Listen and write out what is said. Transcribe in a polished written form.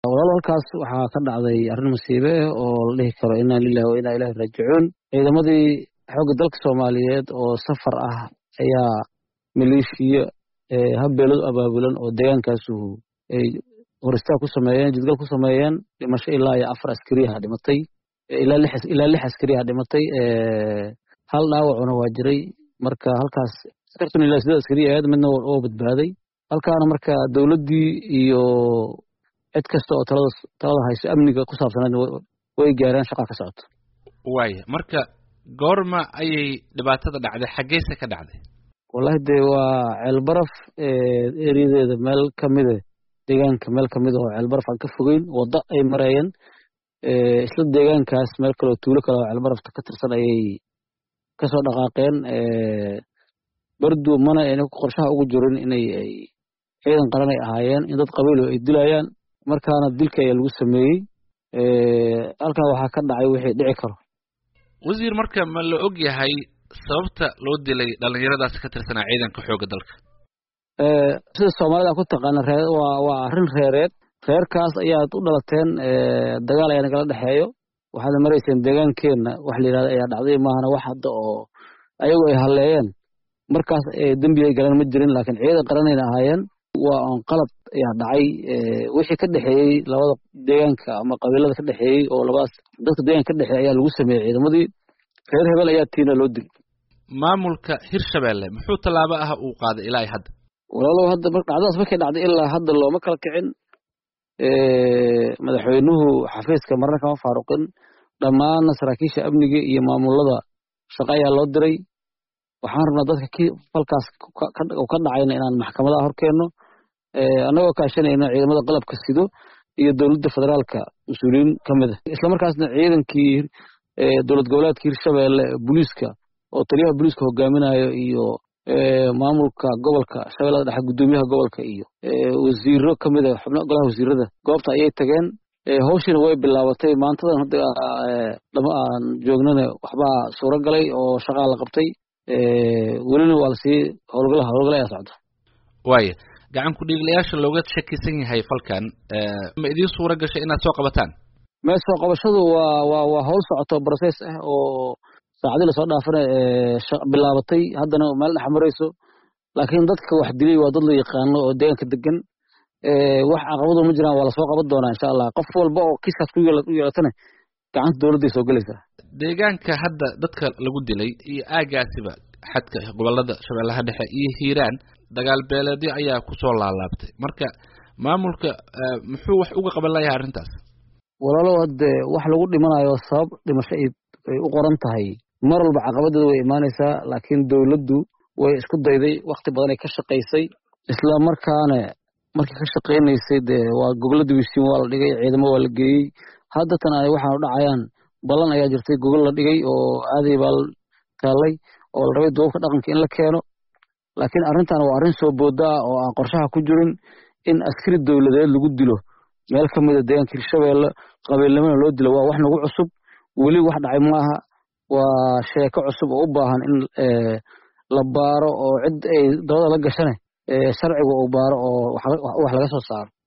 walaal halkaas waxaa ka dhacday arrin masiibe ah oo la dhihi karo inna lillahi wa inna ilaahi raajicuun. ciidamadii xoogga dalka Soomaaliyeed oo safar ah ayaa maleeshiya habbeelad abaabulan oo deegaankaasu ay horistaa ku sameeyeen, jidgal ku sameeyeen, dhimasho ilaa iyo 4 askari ah dhimatay, ilaa 6 askari ah dhimatay, hal dhaawacuna waa jiray. marka halkaas sartan ilaa 8 askari aad midna oo badbaaday. halkaana marka dawladdii iyo cid kasta oo talada hayso amniga ku saabsanayd way gaareen, shaqa ka socoto. marka goorma ayay dhibaatada dhacday, xageesa ka dhacday? wallahi dee waa ceelbaraf eriyadeeda meel kamid ah, deegaanka meel kamid ah oo ceelbaraf aan ka fogeyn, waddo ay marayeen isla deegaankaas meel kale oo tuulo kale oo ceelbarafta ka tirsan ayay kasoo dhaqaaqeen. bardu mana ayna qorshaha ugu jirin inay ciidan qaran ay ahaayeen, in dad qabiilo ay dilayaan, markaana dilka ayaa lagu sameeyey. halkaa waxaa ka dhacay wixii dhici karo. wasiir, marka ma la og yahay sababta loo dilay dhalinyaradaas ka tirsanaa ciidanka xoogga dalka? sida Soomaalida ku taqaana waa arrin reereed. reerkaas ayaad u dhalateen, dagaal ayaa nagala dhexeeyo, waxaad marayseen deegaankeenna wax la yidhahdo ayaa dhacday, maahana wax hadda oo ayagu ay halleeyeen markaas dembi ay galeen ma jirin, laakiin ciidan qaranayna ahaayeen. waa on qalab ayaa dhacay, wixii ka dhexeeyey labada deegaanka ama qabiilada ka dhexeeyey oo labadaas dadka deegaanka ka dhexeeyay ayaa lagu sameeyey ciidamadii. reer hebel ayaa tiina loo dilay. maamulka Hirshabelle muxuu tallaabo ah uu qaaday ilaa hadda? walaalow hadda dhacdadaas markay dhacday ilaa hadda looma kala kicin. madaxweynuhu xafiiska marna kama faaruqin. dhammaan saraakiisha amniga iyo maamulada shaqo ayaa loo diray. waxaan rabnaa dadka falkaas ka dhacayna inaan maxkamadaha horkeenno, annagoo kaashanayna ciidamada qalabka sido iyo dowladda federaalka mas-uuliyiin ka mid ah, islamarkaasna ciidankii dowlad goboleedka Hirshabelle booliiska oo taliyaha booliiska hogaaminayo iyo maamulka gobolka Shabeellada Dhexe gudoomiyaha gobolka iyo wasiiro ka mid ah xubnaha golaha wasiirada goobta ayay tageen. hawshina way bilaabatay. maantadan hadda lama aan joognana waxbaa suuro galay oo shaqaa la qabtay. welina waa lasii howlgala ayaa socda. gacan ku dhiiglayaasha looga shakisan yahay falkan ma idiin suura gashay inaad soo qabataan? meel soo qabashadu waa hawl socoto process ah oo saacadii lasoo dhaafana bilaabatay, haddana meel dhex marayso. laakiin dadka wax dilay waa dad la yaqaano oo deegaanka degan. wax caqabado ma jiraan, waa lasoo qaban doonaa insha allah. qof walba oo kiiskaas ku yeelatana gacanta dowladday soo gelaysaa. deegaanka hadda dadka lagu dilay iyo aagaasiba xadka gobolada Shabeellaha Dhexe iyo Hiiraan dagaal beeleedyo ayaa ku soo laalaabtay. marka maamulka muxuu wax uga qaban lahayaa arrintaas? walaalow hadde wax lagu dhimanayo sabab dhimasho ay u qoran tahay mar walba caqabadeeda way imaanaysaa, laakiin dowladdu way isku dayday, waqti badan ay ka shaqaysay. isla markaana markii ka shaqaynaysay dee waa gobolada wisiin waa la dhigay, ciidamo waa la geeyey. haddatan ay waxaan u dhacayaan ballan ayaa jirtay, gogol la dhigay oo aaday baa taallay oo la rabay duubabka dhaqanka in la keeno. laakiin arrintan waa arrin soo boodaa oo aan qorshaha ku jirin in askari dowladeed lagu dilo meel ka mid a deegaanka Hirshabelle, qabiilnimana loo dilo. waa wax nagu cusub, weli wax dhacay maaha. waa sheeko cusub oo u baahan in la baaro oo cid ay dabada la gashane sharciga uu baaro oo wax laga soo saaro.